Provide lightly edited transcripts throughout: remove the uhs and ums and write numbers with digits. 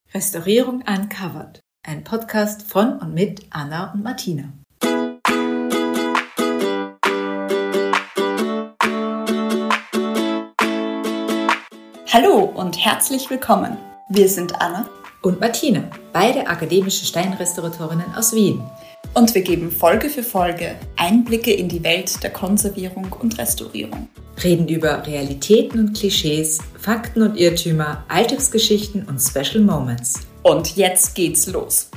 Restaurierung Uncovered, ein Podcast von und mit Anna und Martina. Hallo und herzlich willkommen. Wir sind Anna und Martina, beide akademische Steinrestauratorinnen aus Wien. Und wir geben Folge für Folge Einblicke in die Welt der Konservierung und Restaurierung. Reden über Realitäten und Klischees, Fakten und Irrtümer, Alltagsgeschichten und Special Moments. Und jetzt geht's los.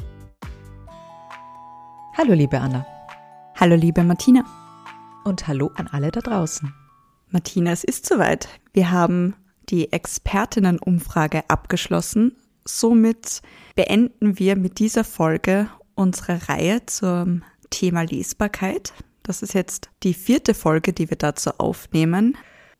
Hallo liebe Anna. Hallo liebe Martina. Und hallo an alle da draußen. Martina, es ist soweit. Wir haben die Expertinnenumfrage abgeschlossen. Somit beenden wir mit dieser Folge unsere Reihe zum Thema Lesbarkeit. Das ist jetzt die 4. Folge, die wir dazu aufnehmen.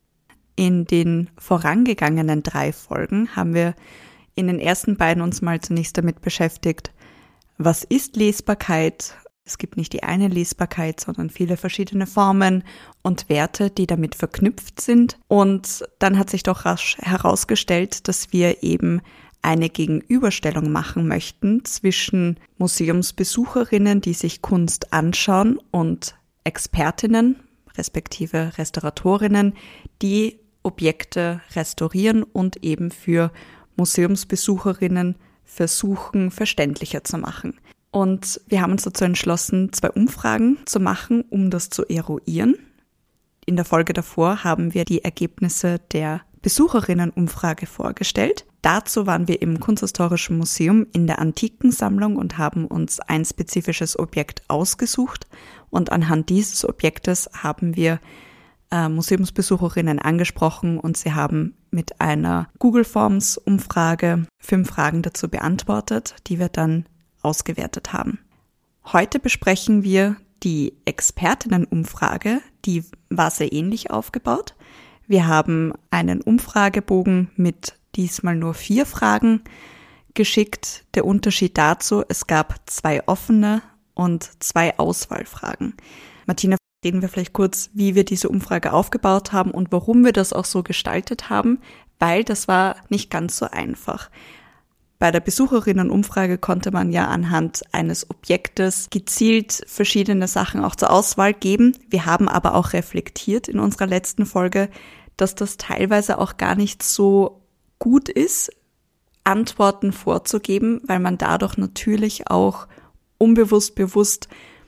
In den vorangegangenen 3 Folgen haben wir in den ersten beiden uns mal zunächst damit beschäftigt, was ist Lesbarkeit? Es gibt nicht die eine Lesbarkeit, sondern viele verschiedene Formen und Werte, die damit verknüpft sind. Und dann hat sich doch rasch herausgestellt, dass wir eben eine Gegenüberstellung machen möchten zwischen Museumsbesucherinnen, die sich Kunst anschauen, und Expertinnen, respektive Restauratorinnen, die Objekte restaurieren und eben für Museumsbesucherinnen versuchen, verständlicher zu machen. Und wir haben uns dazu entschlossen, 2 Umfragen zu machen, um das zu eruieren. In der Folge davor haben wir die Ergebnisse der Besucherinnenumfrage vorgestellt. Dazu waren wir im Kunsthistorischen Museum in der Antikensammlung und haben uns ein spezifisches Objekt ausgesucht. Und anhand dieses Objektes haben wir Museumsbesucherinnen angesprochen und sie haben mit einer Google Forms Umfrage 5 Fragen dazu beantwortet, die wir dann ausgewertet haben. Heute besprechen wir die Expertinnenumfrage, die war sehr ähnlich aufgebaut. Wir haben einen Umfragebogen mit diesmal nur 4 Fragen geschickt. Der Unterschied dazu, es gab 2 offene und 2 Auswahlfragen. Martina, reden wir vielleicht kurz, wie wir diese Umfrage aufgebaut haben und warum wir das auch so gestaltet haben, weil das war nicht ganz so einfach. Bei der Besucherinnenumfrage konnte man ja anhand eines Objektes gezielt verschiedene Sachen auch zur Auswahl geben. Wir haben aber auch reflektiert in unserer letzten Folge, dass das teilweise auch gar nicht so gut ist, Antworten vorzugeben, weil man dadurch natürlich auch unbewusst, bewusst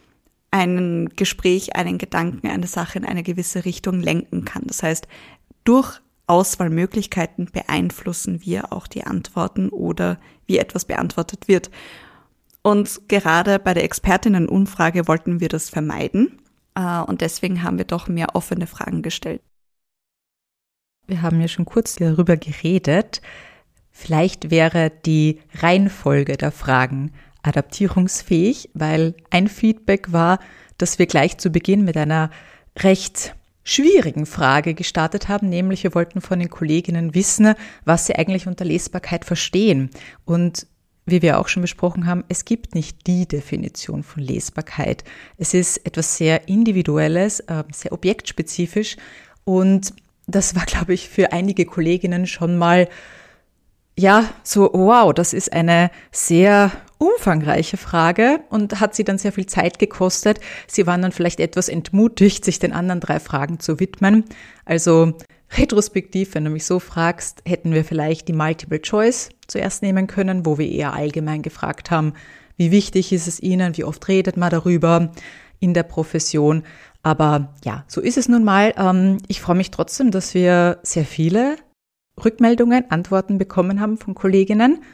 ein Gespräch, einen Gedanken, eine Sache in eine gewisse Richtung lenken kann. Das heißt, durch Auswahlmöglichkeiten beeinflussen wir auch die Antworten oder wie etwas beantwortet wird. Und gerade bei der Expertinnenumfrage wollten wir das vermeiden und deswegen haben wir doch mehr offene Fragen gestellt. Wir haben ja schon kurz darüber geredet. Vielleicht wäre die Reihenfolge der Fragen adaptierungsfähig, weil ein Feedback war, dass wir gleich zu Beginn mit einer recht schwierigen Frage gestartet haben, nämlich wir wollten von den Kolleginnen wissen, was sie eigentlich unter Lesbarkeit verstehen. Und wie wir auch schon besprochen haben, es gibt nicht die Definition von Lesbarkeit. Es ist etwas sehr Individuelles, sehr objektspezifisch und das war, glaube ich, für einige Kolleginnen schon mal so, wow, das ist eine sehr umfangreiche Frage und hat sie dann sehr viel Zeit gekostet. Sie waren dann vielleicht etwas entmutigt, sich den anderen 3 Fragen zu widmen. Also retrospektiv, wenn du mich so fragst, hätten wir vielleicht die Multiple Choice zuerst nehmen können, wo wir eher allgemein gefragt haben, wie wichtig ist es Ihnen, wie oft redet man darüber in der Profession. Aber ja, so ist es nun mal. Ich freue mich trotzdem, dass wir sehr viele Rückmeldungen, Antworten bekommen haben von Kolleginnen.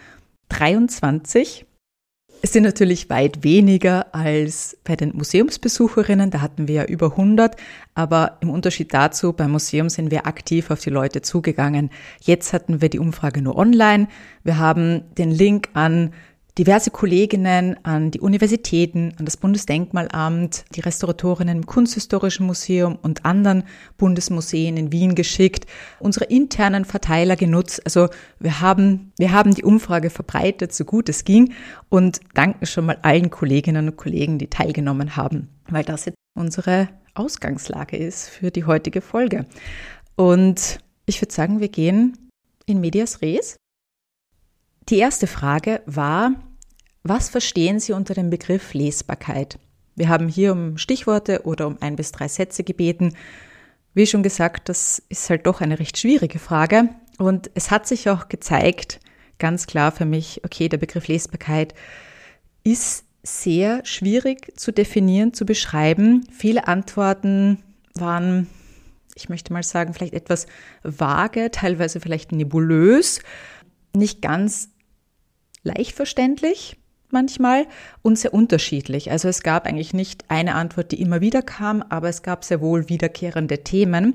23. Es sind natürlich weit weniger als bei den Museumsbesucherinnen, da hatten wir ja über 100, aber im Unterschied dazu, beim Museum sind wir aktiv auf die Leute zugegangen. Jetzt hatten wir die Umfrage nur online. Wir haben den Link an diverse Kolleginnen, an die Universitäten, an das Bundesdenkmalamt, die Restauratorinnen im Kunsthistorischen Museum und anderen Bundesmuseen in Wien geschickt, unsere internen Verteiler genutzt. Also wir haben die Umfrage verbreitet, so gut es ging, und danken schon mal allen Kolleginnen und Kollegen, die teilgenommen haben, weil das jetzt unsere Ausgangslage ist für die heutige Folge. Und ich würde sagen, wir gehen in medias res. Die erste Frage war, was verstehen Sie unter dem Begriff Lesbarkeit? Wir haben hier um Stichworte oder um 1 bis 3 Sätze gebeten. Wie schon gesagt, das ist halt doch eine recht schwierige Frage. Und es hat sich auch gezeigt, ganz klar für mich, okay, der Begriff Lesbarkeit ist sehr schwierig zu definieren, zu beschreiben. Viele Antworten waren, ich möchte mal sagen, vielleicht etwas vage, teilweise vielleicht nebulös, nicht ganz leicht verständlich manchmal und sehr unterschiedlich. Also es gab eigentlich nicht eine Antwort, die immer wieder kam, aber es gab sehr wohl wiederkehrende Themen.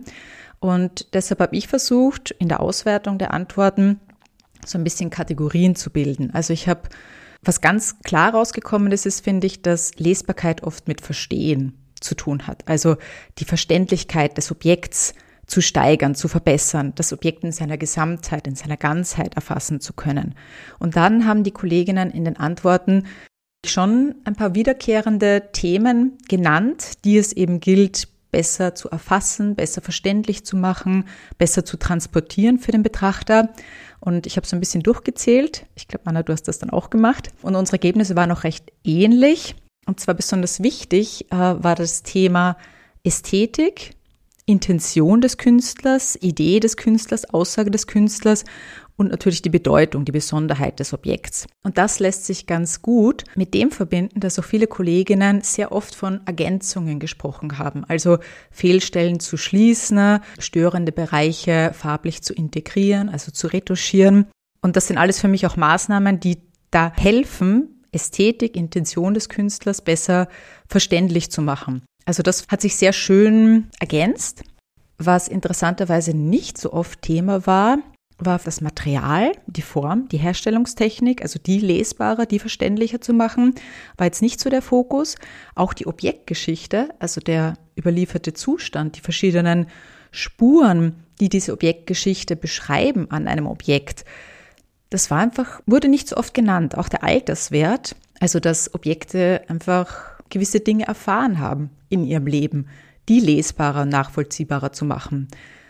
Und deshalb habe ich versucht, in der Auswertung der Antworten so ein bisschen Kategorien zu bilden. Also was ganz klar rausgekommen ist, finde ich, dass Lesbarkeit oft mit Verstehen zu tun hat. Also die Verständlichkeit des Objekts zu steigern, zu verbessern, das Objekt in seiner Gesamtheit, in seiner Ganzheit erfassen zu können. Und dann haben die Kolleginnen in den Antworten schon ein paar wiederkehrende Themen genannt, die es eben gilt, besser zu erfassen, besser verständlich zu machen, besser zu transportieren für den Betrachter. Und ich habe so ein bisschen durchgezählt. Ich glaube, Anna, du hast das dann auch gemacht. Und unsere Ergebnisse waren auch recht ähnlich. Und zwar besonders wichtig war das Thema Ästhetik, Intention des Künstlers, Idee des Künstlers, Aussage des Künstlers und natürlich die Bedeutung, die Besonderheit des Objekts. Und das lässt sich ganz gut mit dem verbinden, dass auch viele Kolleginnen sehr oft von Ergänzungen gesprochen haben, also Fehlstellen zu schließen, störende Bereiche farblich zu integrieren, also zu retuschieren. Und das sind alles für mich auch Maßnahmen, die da helfen, Ästhetik, Intention des Künstlers besser verständlich zu machen. Also das hat sich sehr schön ergänzt. Was interessanterweise nicht so oft Thema war das Material, die Form, die Herstellungstechnik, also die lesbarer, die verständlicher zu machen, war jetzt nicht so der Fokus. Auch die Objektgeschichte, also der überlieferte Zustand, die verschiedenen Spuren, die diese Objektgeschichte beschreiben an einem Objekt, das wurde nicht so oft genannt. Auch der Alterswert, also dass Objekte einfach gewisse Dinge erfahren haben in ihrem Leben, die lesbarer, nachvollziehbarer zu machen.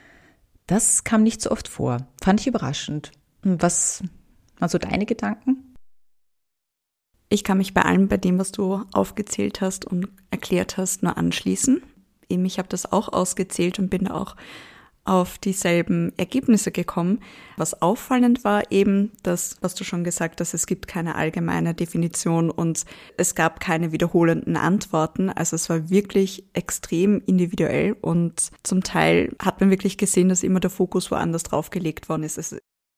Das kam nicht so oft vor. Fand ich überraschend. Was waren so deine Gedanken? Ich kann mich bei allem, bei dem, was du aufgezählt hast und erklärt hast, nur anschließen. Ich habe das auch ausgezählt und bin auch auf dieselben Ergebnisse gekommen. Was auffallend war eben, das, was du schon gesagt hast, es gibt keine allgemeine Definition und es gab keine wiederholenden Antworten. Also es war wirklich extrem individuell und zum Teil hat man wirklich gesehen, dass immer der Fokus woanders drauf gelegt worden ist.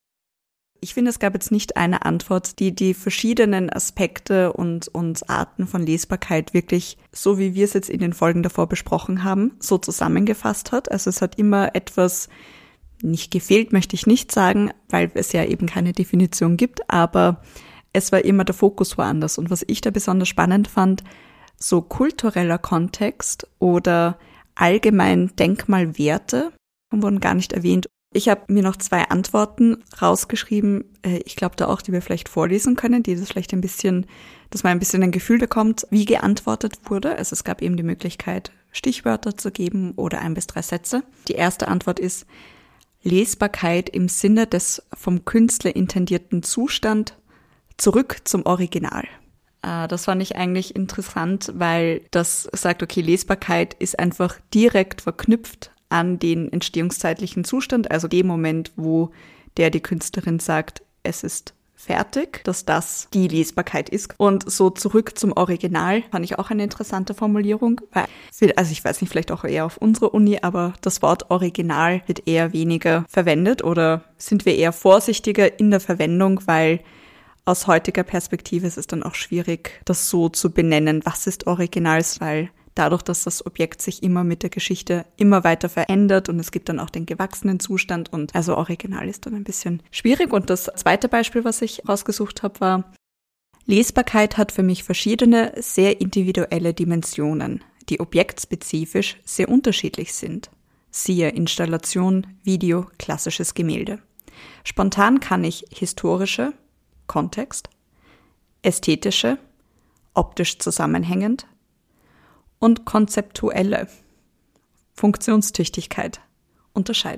Ich finde, es gab jetzt nicht eine Antwort, die die verschiedenen Aspekte und Arten von Lesbarkeit wirklich, so wie wir es jetzt in den Folgen davor besprochen haben, so zusammengefasst hat. Also es hat immer etwas nicht gefehlt, möchte ich nicht sagen, weil es ja eben keine Definition gibt, aber es war immer der Fokus woanders. Und was ich da besonders spannend fand, so kultureller Kontext oder allgemein Denkmalwerte wurden gar nicht erwähnt. Ich habe mir noch 2 Antworten rausgeschrieben, ich glaube da auch, die wir vielleicht vorlesen können, die das vielleicht dass man ein bisschen ein Gefühl bekommt, wie geantwortet wurde. Also es gab eben die Möglichkeit, Stichwörter zu geben oder 1 bis 3 Sätze. Die erste Antwort ist Lesbarkeit im Sinne des vom Künstler intendierten Zustand zurück zum Original. Das fand ich eigentlich interessant, weil das sagt, okay, Lesbarkeit ist einfach direkt verknüpft an den entstehungszeitlichen Zustand, also dem Moment, wo die Künstlerin sagt, es ist fertig, dass das die Lesbarkeit ist. Und so zurück zum Original fand ich auch eine interessante Formulierung, weil, also ich weiß nicht, vielleicht auch eher auf unserer Uni, aber das Wort Original wird eher weniger verwendet oder sind wir eher vorsichtiger in der Verwendung, weil aus heutiger Perspektive ist es dann auch schwierig, das so zu benennen, was ist Original, weil dadurch, dass das Objekt sich immer mit der Geschichte immer weiter verändert und es gibt dann auch den gewachsenen Zustand und also Original ist dann ein bisschen schwierig. Und das zweite Beispiel, was ich rausgesucht habe, war, Lesbarkeit hat für mich verschiedene, sehr individuelle Dimensionen, die objektspezifisch sehr unterschiedlich sind. Siehe Installation, Video, klassisches Gemälde. Spontan kann ich historische, Kontext, ästhetische, optisch zusammenhängend, und konzeptuelle Funktionstüchtigkeit unterscheiden.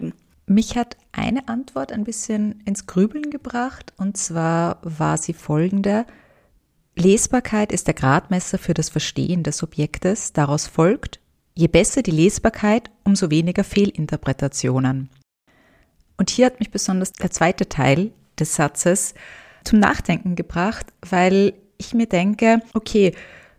Mich hat eine Antwort ein bisschen ins Grübeln gebracht, und zwar war sie folgende: Lesbarkeit ist der Gradmesser für das Verstehen des Objektes. Daraus folgt, je besser die Lesbarkeit, umso weniger Fehlinterpretationen. Und hier hat mich besonders der zweite Teil des Satzes zum Nachdenken gebracht, weil ich mir denke, okay,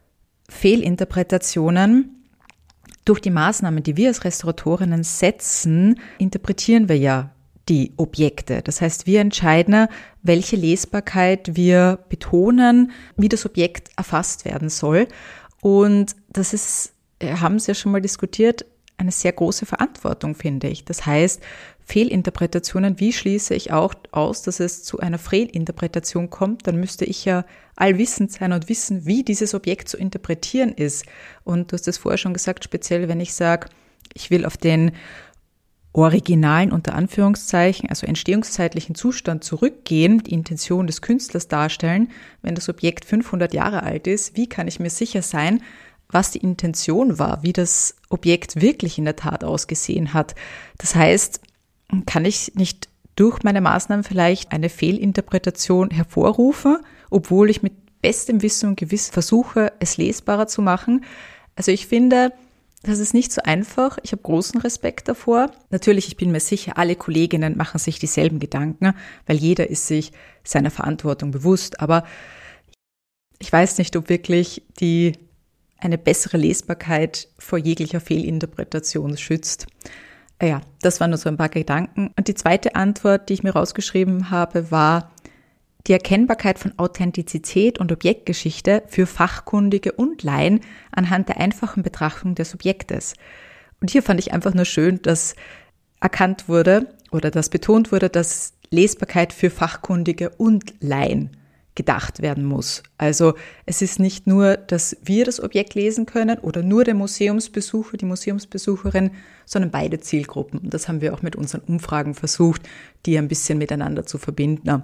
Fehlinterpretationen, durch die Maßnahmen, die wir als Restauratorinnen setzen, interpretieren wir ja die Objekte. Das heißt, wir entscheiden, welche Lesbarkeit wir betonen, wie das Objekt erfasst werden soll. Und das ist, haben Sie ja schon mal diskutiert, eine sehr große Verantwortung, finde ich. Das heißt, Fehlinterpretationen, wie schließe ich auch aus, dass es zu einer Fehlinterpretation kommt? Dann müsste ich ja allwissend sein und wissen, wie dieses Objekt zu interpretieren ist. Und du hast es vorher schon gesagt, speziell wenn ich sage, ich will auf den originalen, unter Anführungszeichen, also entstehungszeitlichen Zustand zurückgehen, die Intention des Künstlers darstellen. Wenn das Objekt 500 Jahre alt ist, wie kann ich mir sicher sein, was die Intention war, wie das Objekt wirklich in der Tat ausgesehen hat? Das heißt, kann ich nicht durch meine Maßnahmen vielleicht eine Fehlinterpretation hervorrufen, obwohl ich mit bestem Wissen und Gewissen versuche, es lesbarer zu machen? Also ich finde, das ist nicht so einfach. Ich habe großen Respekt davor. Natürlich, ich bin mir sicher, alle Kolleginnen machen sich dieselben Gedanken, weil jeder ist sich seiner Verantwortung bewusst. Aber ich weiß nicht, ob wirklich eine bessere Lesbarkeit vor jeglicher Fehlinterpretation schützt. Ja, das waren nur so ein paar Gedanken. Und die zweite Antwort, die ich mir rausgeschrieben habe, war die Erkennbarkeit von Authentizität und Objektgeschichte für Fachkundige und Laien anhand der einfachen Betrachtung des Objektes. Und hier fand ich einfach nur schön, dass erkannt wurde oder dass betont wurde, dass Lesbarkeit für Fachkundige und Laien gedacht werden muss. Also es ist nicht nur, dass wir das Objekt lesen können oder nur der Museumsbesucher, die Museumsbesucherin, sondern beide Zielgruppen. Und das haben wir auch mit unseren Umfragen versucht, die ein bisschen miteinander zu verbinden.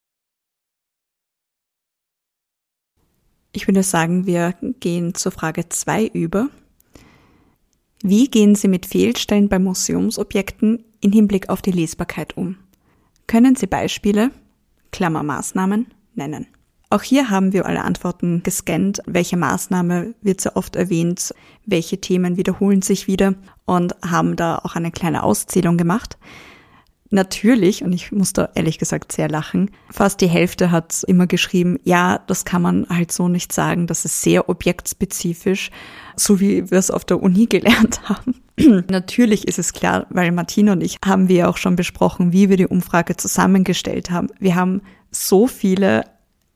Ich würde sagen, wir gehen zur Frage 2 über. Wie gehen Sie mit Fehlstellen bei Museumsobjekten im Hinblick auf die Lesbarkeit um? Können Sie Beispiele, Maßnahmen, nennen? Auch hier haben wir alle Antworten gescannt. Welche Maßnahme wird so oft erwähnt? Welche Themen wiederholen sich wieder? Und haben da auch eine kleine Auszählung gemacht. Natürlich, und ich muss da ehrlich gesagt sehr lachen, fast die Hälfte hat immer geschrieben, ja, das kann man halt so nicht sagen, das ist sehr objektspezifisch, so wie wir es auf der Uni gelernt haben. Natürlich ist es klar, weil Martina und ich haben wir auch schon besprochen, wie wir die Umfrage zusammengestellt haben. Wir haben so viele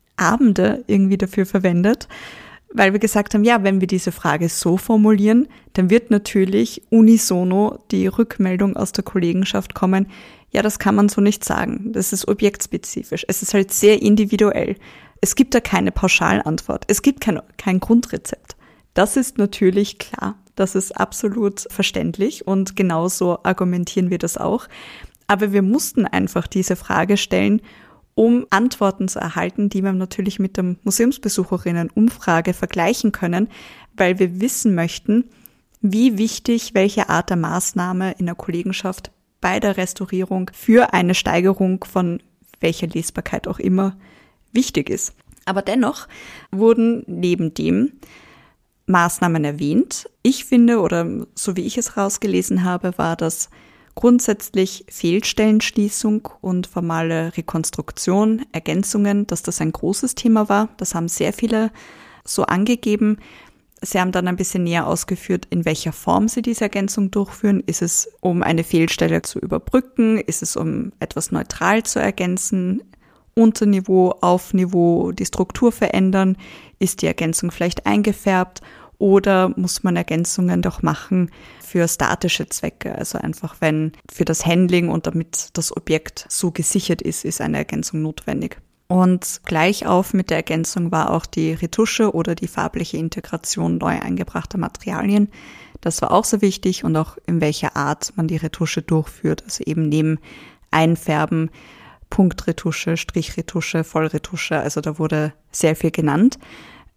Abende irgendwie dafür verwendet, weil wir gesagt haben, ja, wenn wir diese Frage so formulieren, dann wird natürlich unisono die Rückmeldung aus der Kollegenschaft kommen, ja, das kann man so nicht sagen, das ist objektspezifisch, es ist halt sehr individuell. Es gibt da keine Pauschalantwort, es gibt kein Grundrezept. Das ist natürlich klar, das ist absolut verständlich und genauso argumentieren wir das auch. Aber wir mussten einfach diese Frage stellen, um Antworten zu erhalten, die wir natürlich mit der Museumsbesucherinnen-Umfrage vergleichen können, weil wir wissen möchten, wie wichtig welche Art der Maßnahme in der Kollegenschaft bei der Restaurierung für eine Steigerung von welcher Lesbarkeit auch immer wichtig ist. Aber dennoch wurden neben dem Maßnahmen erwähnt. Ich finde, oder so wie ich es rausgelesen habe, war das grundsätzlich Fehlstellenschließung und formale Rekonstruktion, Ergänzungen, dass das ein großes Thema war. Das haben sehr viele so angegeben. Sie haben dann ein bisschen näher ausgeführt, in welcher Form Sie diese Ergänzung durchführen. Ist es, um eine Fehlstelle zu überbrücken? Ist es, um etwas neutral zu ergänzen? Unterniveau, Aufniveau, die Struktur verändern? Ist die Ergänzung vielleicht eingefärbt? Oder muss man Ergänzungen doch machen für statische Zwecke? Also einfach, wenn für das Handling und damit das Objekt so gesichert ist, ist eine Ergänzung notwendig. Und gleich auf mit der Ergänzung war auch die Retusche oder die farbliche Integration neu eingebrachter Materialien. Das war auch sehr wichtig und auch in welcher Art man die Retusche durchführt. Also eben neben Einfärben, Punktretusche, Strichretusche, Vollretusche. Also da wurde sehr viel genannt.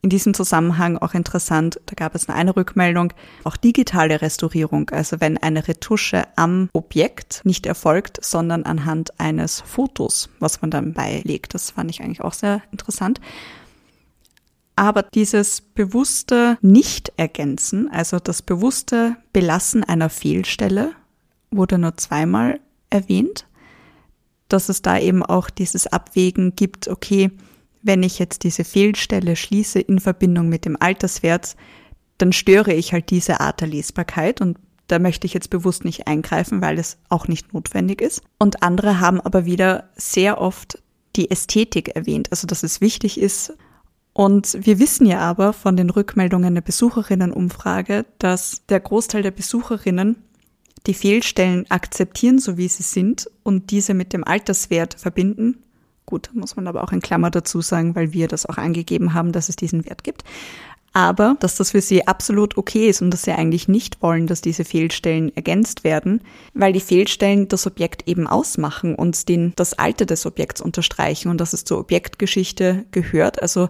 In diesem Zusammenhang auch interessant, da gab es eine Rückmeldung, auch digitale Restaurierung, also wenn eine Retusche am Objekt nicht erfolgt, sondern anhand eines Fotos, was man dann beilegt. Das fand ich eigentlich auch sehr interessant. Aber dieses bewusste Nicht-Ergänzen, also das bewusste Belassen einer Fehlstelle, wurde nur zweimal erwähnt, dass es da eben auch dieses Abwägen gibt, okay, wenn ich jetzt diese Fehlstelle schließe in Verbindung mit dem Alterswert, dann störe ich halt diese Art der Lesbarkeit und da möchte ich jetzt bewusst nicht eingreifen, weil es auch nicht notwendig ist. Und andere haben aber wieder sehr oft die Ästhetik erwähnt, also dass es wichtig ist. Und wir wissen ja aber von den Rückmeldungen der Besucherinnenumfrage, dass der Großteil der Besucherinnen die Fehlstellen akzeptieren, so wie sie sind und diese mit dem Alterswert verbinden. Gut, muss man aber auch in Klammer dazu sagen, weil wir das auch angegeben haben, dass es diesen Wert gibt. Aber, dass das für sie absolut okay ist und dass sie eigentlich nicht wollen, dass diese Fehlstellen ergänzt werden, weil die Fehlstellen das Objekt eben ausmachen und das Alter des Objekts unterstreichen und dass es zur Objektgeschichte gehört. Also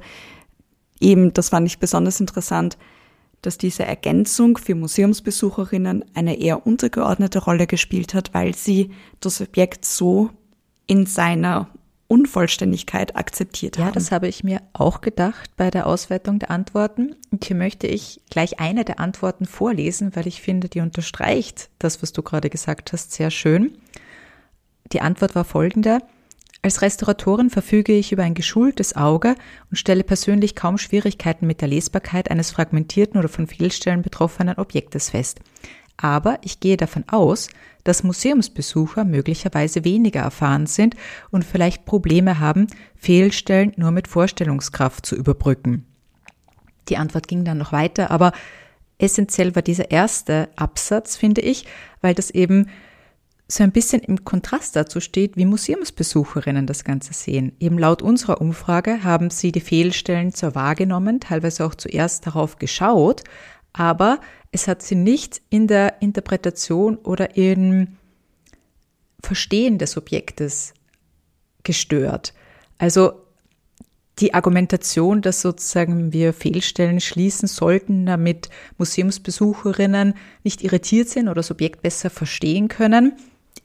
eben, das fand ich besonders interessant, dass diese Ergänzung für Museumsbesucherinnen eine eher untergeordnete Rolle gespielt hat, weil sie das Objekt so in seiner Unvollständigkeit akzeptiert haben. Ja, das habe ich mir auch gedacht bei der Auswertung der Antworten. Und hier möchte ich gleich eine der Antworten vorlesen, weil ich finde, die unterstreicht das, was du gerade gesagt hast, sehr schön. Die Antwort war folgende: Als Restauratorin verfüge ich über ein geschultes Auge und stelle persönlich kaum Schwierigkeiten mit der Lesbarkeit eines fragmentierten oder von Fehlstellen betroffenen Objektes fest. Aber ich gehe davon aus, dass Museumsbesucher möglicherweise weniger erfahren sind und vielleicht Probleme haben, Fehlstellen nur mit Vorstellungskraft zu überbrücken. Die Antwort ging dann noch weiter, aber essentiell war dieser erste Absatz, finde ich, weil das eben so ein bisschen im Kontrast dazu steht, wie Museumsbesucherinnen das Ganze sehen. Eben laut unserer Umfrage haben sie die Fehlstellen zwar wahrgenommen, teilweise auch zuerst darauf geschaut, aber es hat sie nicht in der Interpretation oder im Verstehen des Objektes gestört. Also die Argumentation, dass sozusagen wir Fehlstellen schließen sollten, damit Museumsbesucherinnen nicht irritiert sind oder das Objekt besser verstehen können,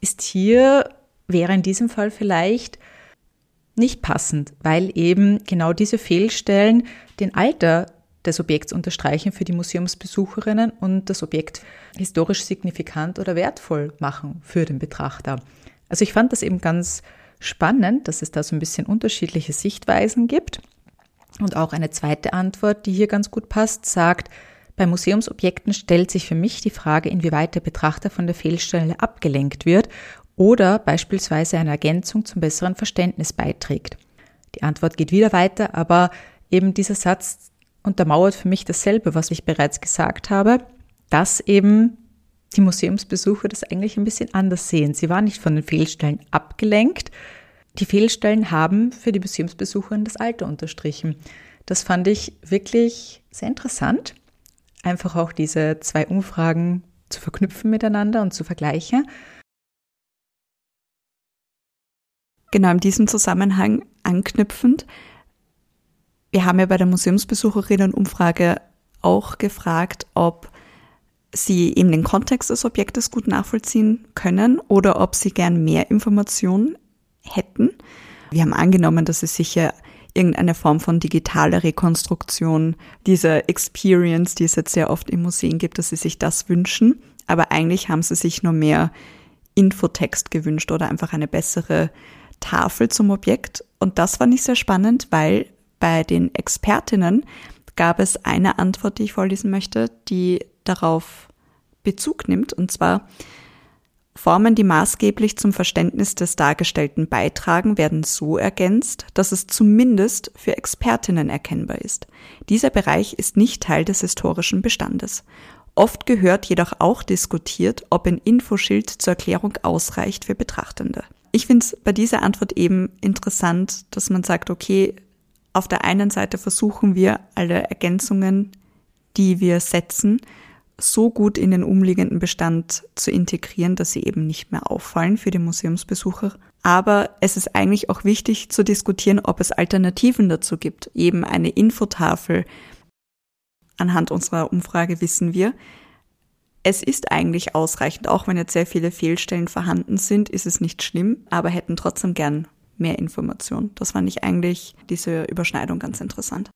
wäre in diesem Fall vielleicht nicht passend, weil eben genau diese Fehlstellen den Alter des Objekts unterstreichen für die Museumsbesucherinnen und das Objekt historisch signifikant oder wertvoll machen für den Betrachter. Also ich fand das eben ganz spannend, dass es da so ein bisschen unterschiedliche Sichtweisen gibt. Und auch eine zweite Antwort, die hier ganz gut passt, sagt: Bei Museumsobjekten stellt sich für mich die Frage, inwieweit der Betrachter von der Fehlstelle abgelenkt wird oder beispielsweise eine Ergänzung zum besseren Verständnis beiträgt. Die Antwort geht wieder weiter, aber eben dieser Satz untermauert für mich dasselbe, was ich bereits gesagt habe, dass eben die Museumsbesucher das eigentlich ein bisschen anders sehen. Sie waren nicht von den Fehlstellen abgelenkt. Die Fehlstellen haben für die Museumsbesucher das Alter unterstrichen. Das fand ich wirklich sehr interessant, einfach auch diese zwei Umfragen zu verknüpfen miteinander und zu vergleichen. Genau in diesem Zusammenhang anknüpfend, wir haben ja bei der Museumsbesucherinnenumfrage auch gefragt, ob sie eben den Kontext des Objektes gut nachvollziehen können oder ob sie gern mehr Informationen hätten. Wir haben angenommen, dass sie sicher irgendeine Form von digitaler Rekonstruktion dieser Experience, die es jetzt sehr oft in Museen gibt, dass sie sich das wünschen. Aber eigentlich haben sie sich nur mehr Infotext gewünscht oder einfach eine bessere Tafel zum Objekt. Und das fand ich sehr spannend, weil bei den Expertinnen gab es eine Antwort, die ich vorlesen möchte, die darauf Bezug nimmt, und zwar: Formen, die maßgeblich zum Verständnis des Dargestellten beitragen, werden so ergänzt, dass es zumindest für Expertinnen erkennbar ist. Dieser Bereich ist nicht Teil des historischen Bestandes. Oft gehört jedoch auch diskutiert, ob ein Infoschild zur Erklärung ausreicht für Betrachtende. Ich finde es bei dieser Antwort eben interessant, dass man sagt, okay, auf der einen Seite versuchen wir alle Ergänzungen, die wir setzen, so gut in den umliegenden Bestand zu integrieren, dass sie eben nicht mehr auffallen für die Museumsbesucher. Aber es ist eigentlich auch wichtig zu diskutieren, ob es Alternativen dazu gibt. Eben eine Infotafel. Anhand unserer Umfrage wissen wir, es ist eigentlich ausreichend. Auch wenn jetzt sehr viele Fehlstellen vorhanden sind, ist es nicht schlimm, aber hätten trotzdem gern mehr Informationen. Das fand ich eigentlich diese Überschneidung ganz interessant.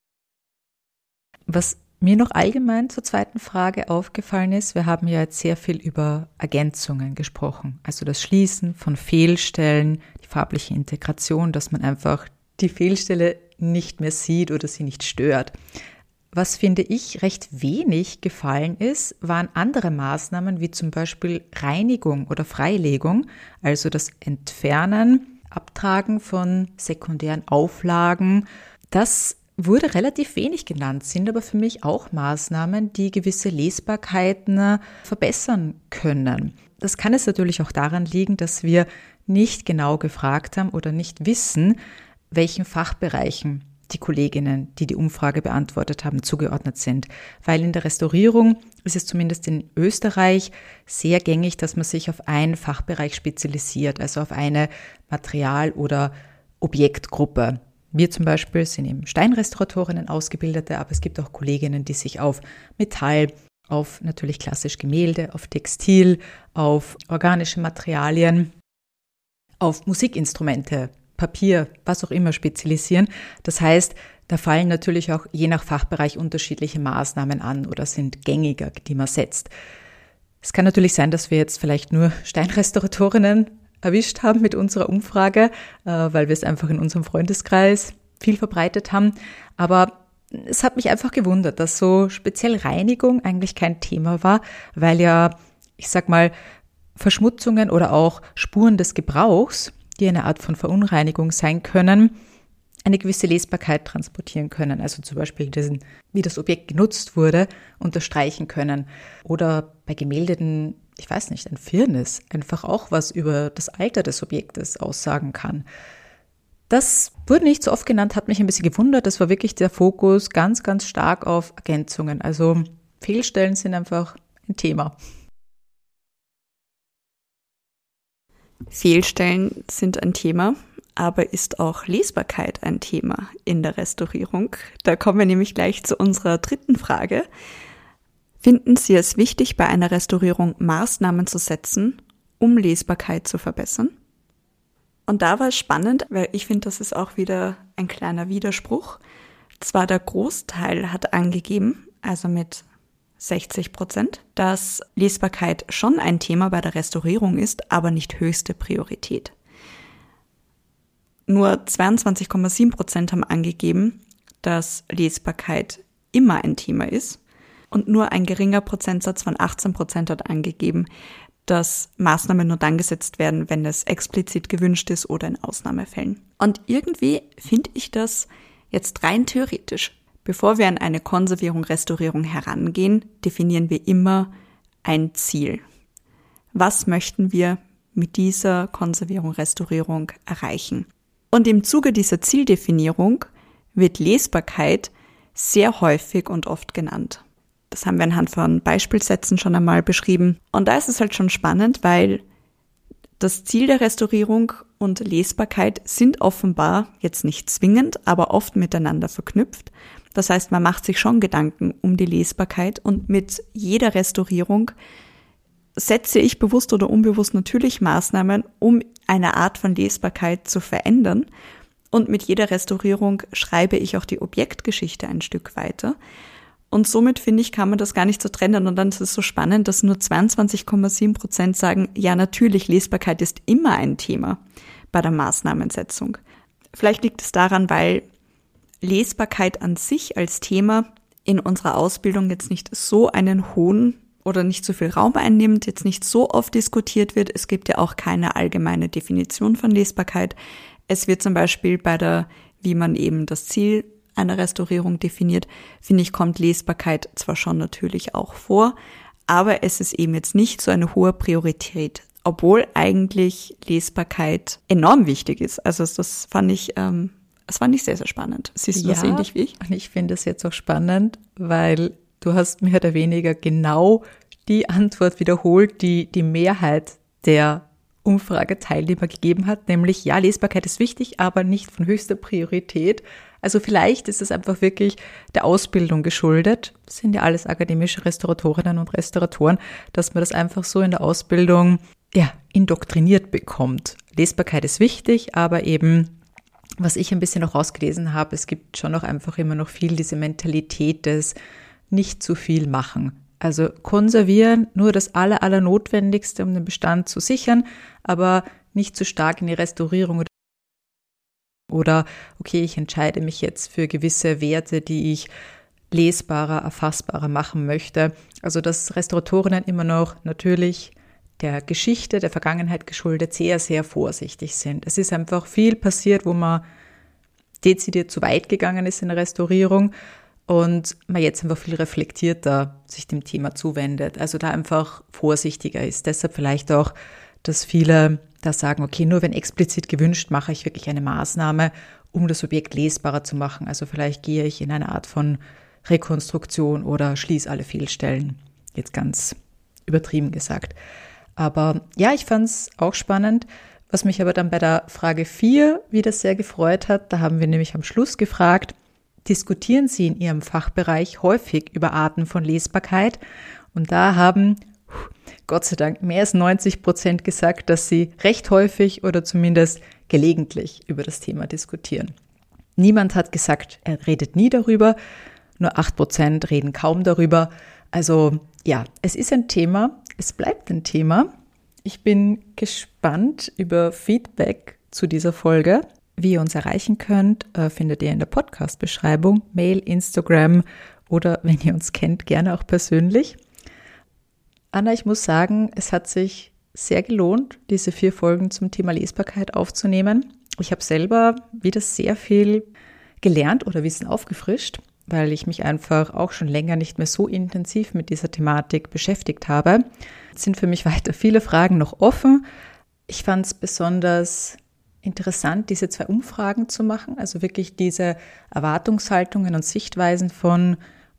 Was mir noch allgemein zur zweiten Frage aufgefallen ist, wir haben ja jetzt sehr viel über Ergänzungen gesprochen, also das Schließen von Fehlstellen, die farbliche Integration, dass man einfach die Fehlstelle nicht mehr sieht oder sie nicht stört. Was, finde ich, recht wenig gefallen ist, waren andere Maßnahmen wie zum Beispiel Reinigung oder Freilegung, also das Entfernen, Abtragen von sekundären Auflagen. Das wurde relativ wenig genannt, sind aber für mich auch Maßnahmen, die gewisse Lesbarkeiten verbessern können. Das kann es natürlich auch daran liegen, dass wir nicht genau gefragt haben oder nicht wissen, welchen Fachbereichen die Kolleginnen, die die Umfrage beantwortet haben, zugeordnet sind. Weil in der Restaurierung ist es zumindest in Österreich sehr gängig, dass man sich auf einen Fachbereich spezialisiert, also auf eine Material- oder Objektgruppe. Wir zum Beispiel sind eben Steinrestauratorinnen Ausgebildete, aber es gibt auch Kolleginnen, die sich auf Metall, auf natürlich klassisch Gemälde, auf Textil, auf organische Materialien, auf Musikinstrumente, Papier, was auch immer spezialisieren. Das heißt, da fallen natürlich auch je nach Fachbereich unterschiedliche Maßnahmen an oder sind gängiger, die man setzt. Es kann natürlich sein, dass wir jetzt vielleicht nur Steinrestauratorinnen erwischt haben mit unserer Umfrage, weil wir es einfach in unserem Freundeskreis viel verbreitet haben. Aber es hat mich einfach gewundert, dass so speziell Reinigung eigentlich kein Thema war, weil ja, ich sag mal, Verschmutzungen oder auch Spuren des Gebrauchs, die eine Art von Verunreinigung sein können, eine gewisse Lesbarkeit transportieren können. Also zum Beispiel wie das Objekt genutzt wurde, unterstreichen können. Oder bei Gemäldeten, ich weiß nicht, ein Firnis einfach auch was über das Alter des Objektes aussagen kann. Das wurde nicht so oft genannt, hat mich ein bisschen gewundert. Das war wirklich der Fokus ganz, ganz stark auf Ergänzungen. Also Fehlstellen sind einfach ein Thema. Fehlstellen sind ein Thema, aber ist auch Lesbarkeit ein Thema in der Restaurierung? Da kommen wir nämlich gleich zu unserer dritten Frage. Finden Sie es wichtig, bei einer Restaurierung Maßnahmen zu setzen, um Lesbarkeit zu verbessern? Und da war es spannend, weil ich finde, das ist auch wieder ein kleiner Widerspruch. Zwar der Großteil hat angegeben, also mit 60%, dass Lesbarkeit schon ein Thema bei der Restaurierung ist, aber nicht höchste Priorität. Nur 22,7% haben angegeben, dass Lesbarkeit immer ein Thema ist. Und nur ein geringer Prozentsatz von 18% hat angegeben, dass Maßnahmen nur dann gesetzt werden, wenn es explizit gewünscht ist oder in Ausnahmefällen. Und irgendwie finde ich das jetzt rein theoretisch. Bevor wir an eine Konservierung, Restaurierung herangehen, definieren wir immer ein Ziel. Was möchten wir mit dieser Konservierung, Restaurierung erreichen? Und im Zuge dieser Zieldefinierung wird Lesbarkeit sehr häufig und oft genannt. Das haben wir anhand von Beispielsätzen schon einmal beschrieben. Und da ist es halt schon spannend, weil das Ziel der Restaurierung und Lesbarkeit sind offenbar jetzt nicht zwingend, aber oft miteinander verknüpft. Das heißt, man macht sich schon Gedanken um die Lesbarkeit und mit jeder Restaurierung setze ich bewusst oder unbewusst natürlich Maßnahmen, um eine Art von Lesbarkeit zu verändern. Und mit jeder Restaurierung schreibe ich auch die Objektgeschichte ein Stück weiter. Und somit, finde ich, kann man das gar nicht so trennen. Und dann ist es so spannend, dass nur 22,7% sagen, ja, natürlich, Lesbarkeit ist immer ein Thema bei der Maßnahmensetzung. Vielleicht liegt es daran, weil Lesbarkeit an sich als Thema in unserer Ausbildung jetzt nicht so einen hohen oder nicht so viel Raum einnimmt, jetzt nicht so oft diskutiert wird. Es gibt ja auch keine allgemeine Definition von Lesbarkeit. Es wird zum Beispiel wie man eben das Ziel einer Restaurierung definiert, finde ich, kommt Lesbarkeit zwar schon natürlich auch vor, aber es ist eben jetzt nicht so eine hohe Priorität, obwohl eigentlich Lesbarkeit enorm wichtig ist. Also das fand ich sehr, sehr spannend. Siehst du das ähnlich wie ich? Und ich finde es jetzt auch spannend, weil Du hast mehr oder weniger genau die Antwort wiederholt, die die Mehrheit der Umfrageteilnehmer gegeben hat, nämlich ja, Lesbarkeit ist wichtig, aber nicht von höchster Priorität. Also vielleicht ist es einfach wirklich der Ausbildung geschuldet. Das sind ja alles akademische Restauratorinnen und Restauratoren, dass man das einfach so in der Ausbildung indoktriniert bekommt. Lesbarkeit ist wichtig, aber eben, was ich ein bisschen noch rausgelesen habe, es gibt schon noch einfach immer noch viel diese Mentalität des nicht zu viel machen. Also konservieren, nur das Allernotwendigste, um den Bestand zu sichern, aber nicht zu stark in die Restaurierung oder okay, ich entscheide mich jetzt für gewisse Werte, die ich lesbarer, erfassbarer machen möchte. Also dass Restauratorinnen immer noch natürlich der Geschichte, der Vergangenheit geschuldet sehr, sehr vorsichtig sind. Es ist einfach viel passiert, wo man dezidiert zu weit gegangen ist in der Restaurierung und man jetzt einfach viel reflektierter sich dem Thema zuwendet. Also da einfach vorsichtiger ist. Deshalb vielleicht auch, dass viele da sagen, okay, nur wenn explizit gewünscht, mache ich wirklich eine Maßnahme, um das Objekt lesbarer zu machen. Also vielleicht gehe ich in eine Art von Rekonstruktion oder schließe alle Fehlstellen. Jetzt ganz übertrieben gesagt. Aber ja, ich fand es auch spannend. Was mich aber dann bei der Frage 4 wieder sehr gefreut hat, da haben wir nämlich am Schluss gefragt, diskutieren Sie in Ihrem Fachbereich häufig über Arten von Lesbarkeit? Und da haben Gott sei Dank mehr als 90% gesagt, dass sie recht häufig oder zumindest gelegentlich über das Thema diskutieren. Niemand hat gesagt, er redet nie darüber, nur 8% reden kaum darüber. Also ja, es ist ein Thema, es bleibt ein Thema. Ich bin gespannt über Feedback zu dieser Folge. Wie ihr uns erreichen könnt, findet ihr in der Podcast-Beschreibung, Mail, Instagram oder wenn ihr uns kennt, gerne auch persönlich. Anna, ich muss sagen, es hat sich sehr gelohnt, diese 4 Folgen zum Thema Lesbarkeit aufzunehmen. Ich habe selber wieder sehr viel gelernt oder Wissen aufgefrischt, weil ich mich einfach auch schon länger nicht mehr so intensiv mit dieser Thematik beschäftigt habe. Es sind für mich weiter viele Fragen noch offen. Ich fand es besonders interessant, diese 2 Umfragen zu machen, also wirklich diese Erwartungshaltungen und Sichtweisen von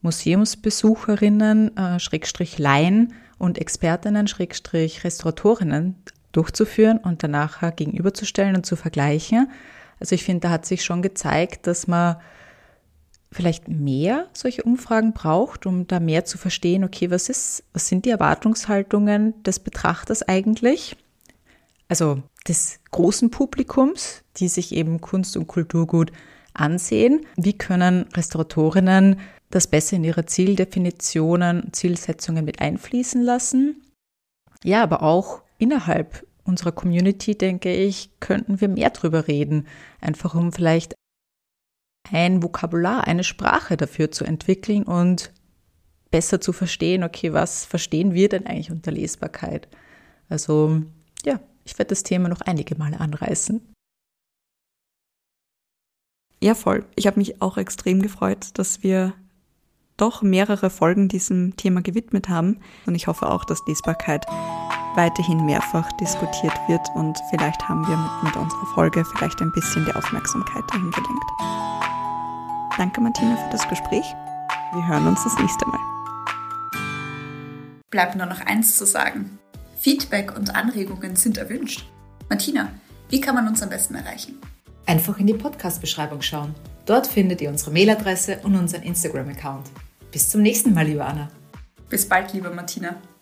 Museumsbesucherinnen, Laien und Expertinnen, Restauratorinnen durchzuführen und danach gegenüberzustellen und zu vergleichen. Also ich finde, da hat sich schon gezeigt, dass man vielleicht mehr solche Umfragen braucht, um da mehr zu verstehen, okay, was sind die Erwartungshaltungen des Betrachters eigentlich? Also des großen Publikums, die sich eben Kunst- und Kulturgut ansehen. Wie können Restauratorinnen das besser in ihre Zieldefinitionen, Zielsetzungen mit einfließen lassen? Ja, aber auch innerhalb unserer Community, denke ich, könnten wir mehr drüber reden. Einfach um vielleicht ein Vokabular, eine Sprache dafür zu entwickeln und besser zu verstehen, okay, was verstehen wir denn eigentlich unter Lesbarkeit? Also ja, ich werde das Thema noch einige Male anreißen. Ja, voll. Ich habe mich auch extrem gefreut, dass wir doch mehrere Folgen diesem Thema gewidmet haben. Und ich hoffe auch, dass Lesbarkeit weiterhin mehrfach diskutiert wird und vielleicht haben wir mit unserer Folge vielleicht ein bisschen die Aufmerksamkeit dahin gelenkt. Danke, Martina, für das Gespräch. Wir hören uns das nächste Mal. Bleibt nur noch eins zu sagen. Feedback und Anregungen sind erwünscht. Martina, wie kann man uns am besten erreichen? Einfach in die Podcast-Beschreibung schauen. Dort findet ihr unsere Mailadresse und unseren Instagram-Account. Bis zum nächsten Mal, liebe Anna. Bis bald, liebe Martina.